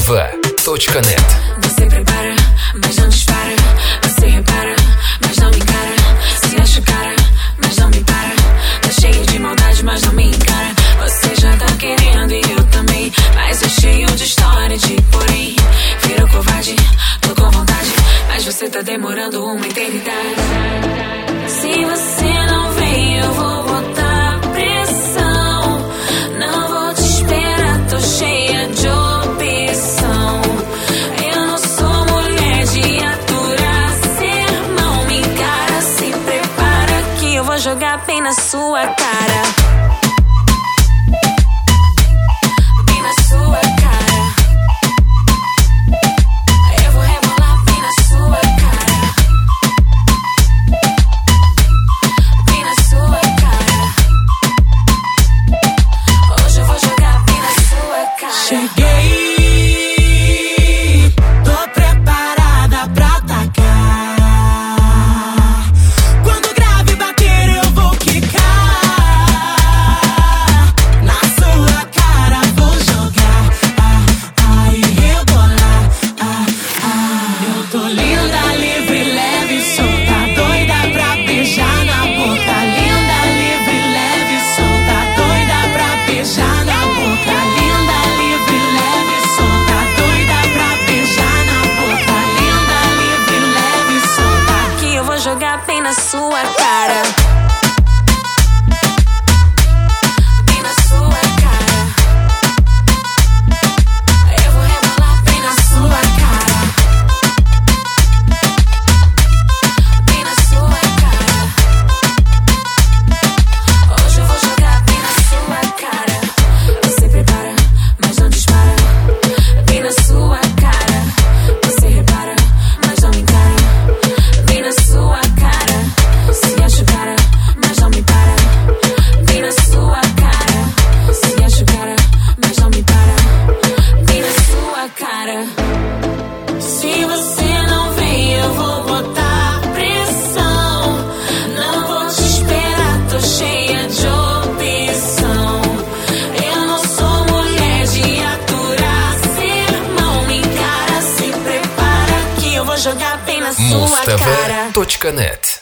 Mustava.net. Você prepara, mas não dispara. Você repara, mas não me encara. Se acha cara, mas não me para. Tá cheio de maldade, mas não me encara. Você já tá querendo e eu também, mas é cheio de história, de porém. Virou covarde, tô com vontade, mas você tá demorando uma eternidade. Se você não vem, eu vou botar pressão. Não vou te esperar, tô cheia de opção. Eu não sou mulher de aturar sermão. Me encara, se prepara que eu vou jogar bem na sua cara. Bem na sua cara. Eu vou rebolar bem na sua cara. Bem na sua cara. Hoje eu vou jogar bem na sua cara. Cheguei, tô preparada pra atacar. Quando o grave bater eu vou quicar. Na sua cara vou jogar, e rebolar. Eu tô linda, livre, leve, solta, doida pra beijar na boca. Linda, livre, leve, solta, doida pra beijar na boca. Linda, livre, leve, solta, doida pra beijar na boca. Linda, livre, leve, solta. Que eu vou jogar bem na sua cara. Bem na sua cara. Eu vou rebolar bem na sua cara. Bem na sua cara. Hoje eu vou jogar bem na sua cara. Você prepara, mas não dispara. Bem na sua cara. Você repara, mas não me encara. Bem na sua cara. Se acha cara, mas não me para. Bem na sua cara. Se acha cara, mas não me para. Bem na sua cara. Se você não vem, eu vou botar pressão. Não vou te esperar, tô cheia de opção. Eu não sou mulher de aturar sermão. Me encara, se prepara que eu vou jogar bem na sua cara. Mustava.net.